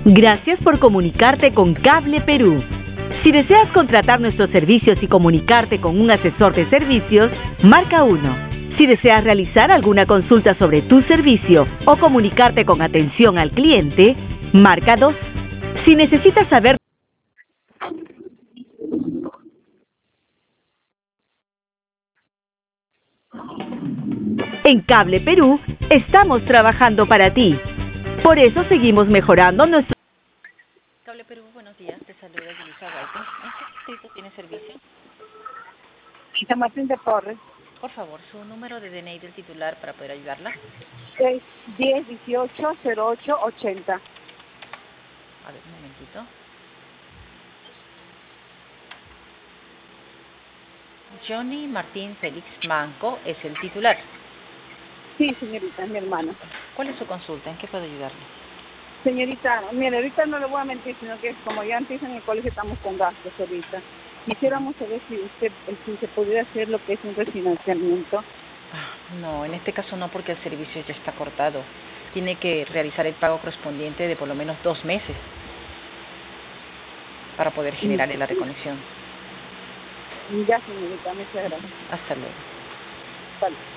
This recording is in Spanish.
Gracias por comunicarte con Cable Perú. Si deseas contratar nuestros servicios y comunicarte con un asesor de servicios, marca 1. Si deseas realizar alguna consulta sobre tu servicio o comunicarte con atención al cliente, marca 2. Si necesitas saber en Cable Perú, estamos trabajando para ti. Por eso seguimos mejorando nuestro... Cable Perú, buenos días, te saluda Yulisa Guaite. ¿En qué distrito tiene servicio? San Martín de Porres. Por favor, su número de DNI del titular para poder ayudarla. 610-18-08-80. A ver, un momentito. Johnny Martín Félix Manco es el titular. Sí, señorita, es mi hermana. ¿Cuál es su consulta? ¿En qué puedo ayudarle? Señorita, mire, ahorita no le voy a mentir, sino que como ya antes en el colegio estamos con gastos ahorita. Quisiéramos saber si se pudiera hacer lo que es un refinanciamiento. No, en este caso no, porque el servicio ya está cortado. Tiene que realizar el pago correspondiente de por lo menos 2 meses para poder generarle la reconexión. Ya, señorita, muchas gracias. Hasta luego. Vale.